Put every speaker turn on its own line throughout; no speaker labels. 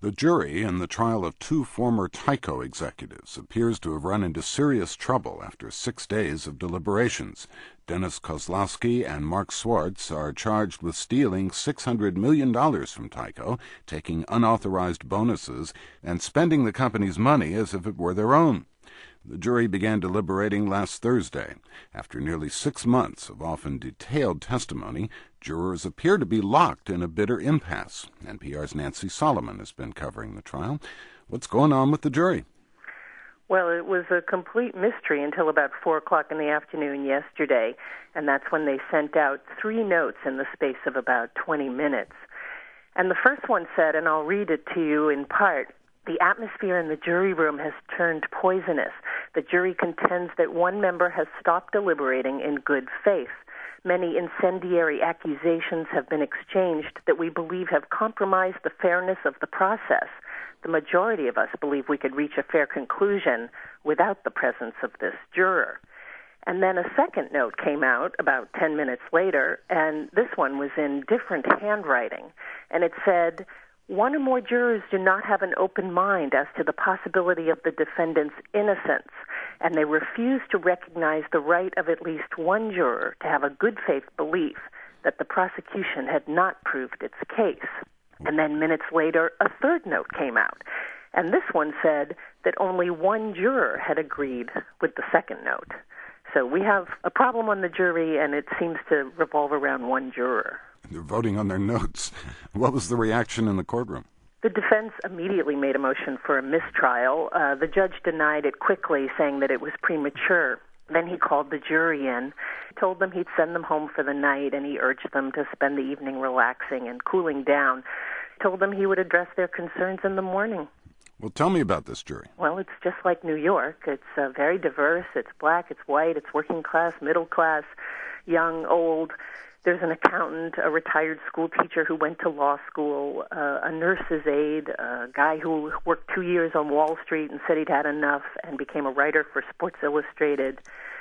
The jury in the trial of two former Tyco executives appears to have run into serious trouble after 6 days of deliberations. Dennis Kozlowski and Mark Schwartz are charged with stealing $600 million from Tyco, taking unauthorized bonuses, and spending the company's money as if it were their own. The jury began deliberating last Thursday. After nearly 6 months of often detailed testimony, jurors appear to be locked in a bitter impasse. NPR's Nancy Solomon has been covering the trial. What's going on with the jury?
Well, it was a complete mystery until about 4 o'clock in the afternoon yesterday, and that's when they sent out 3 notes in the space of about 20 minutes. And the first one said, and I'll read it to you in part, "The atmosphere in the jury room has turned poisonous. The jury contends that one member has stopped deliberating in good faith. Many incendiary accusations have been exchanged that we believe have compromised the fairness of the process. The majority of us believe we could reach a fair conclusion without the presence of this juror." And then a second note came out about 10 minutes later, and this one was in different handwriting. And it said, "One or more jurors do not have an open mind as to the possibility of the defendant's innocence, and they refuse to recognize the right of at least one juror to have a good faith belief that the prosecution had not proved its case." And then minutes later, a third note came out. And this one said that only one juror had agreed with the second note. So we have a problem on the jury, and it seems to revolve around one juror.
They're voting on their notes. What was the reaction in the courtroom?
The defense immediately made a motion for a mistrial. The judge denied it quickly, saying that it was premature. Then he called the jury in, told them he'd send them home for the night, and he urged them to spend the evening relaxing and cooling down. Told them he would address their concerns in the morning.
Well, tell me about this jury.
Well, it's just like New York. It's very diverse. It's black, it's white, it's working class, middle class, young, old. There's an accountant, a retired school teacher who went to law school, a nurse's aide, a guy who worked 2 years on Wall Street and said he'd had enough and became a writer for Sports Illustrated.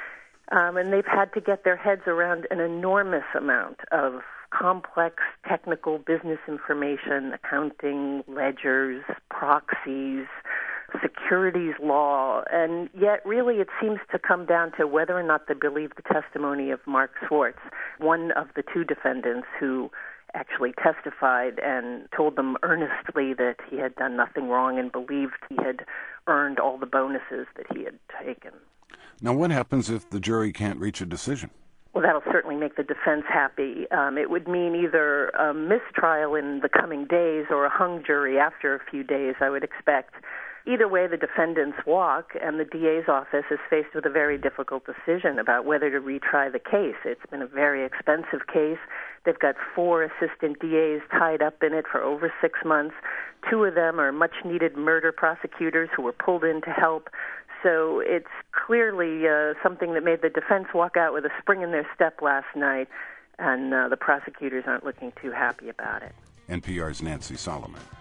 And they've had to get their heads around an enormous amount of complex technical business information, accounting, ledgers, proxies, securities law, and yet really it seems to come down to whether or not they believe the testimony of Mark Schwartz, one of the 2 defendants who actually testified and told them earnestly that he had done nothing wrong and believed he had earned all the bonuses that he had taken.
Now, what happens if the jury can't reach a decision?
Well, that'll certainly make the defense happy. It would mean either a mistrial in the coming days or a hung jury after a few days, I would expect. Either way, the defendants walk, and the DA's office is faced with a very difficult decision about whether to retry the case. It's been a very expensive case. They've got 4 assistant DAs tied up in it for over 6 months. 2 of them are much-needed murder prosecutors who were pulled in to help. So it's clearly something that made the defense walk out with a spring in their step last night, and the prosecutors aren't looking too happy about it.
NPR's Nancy Solomon.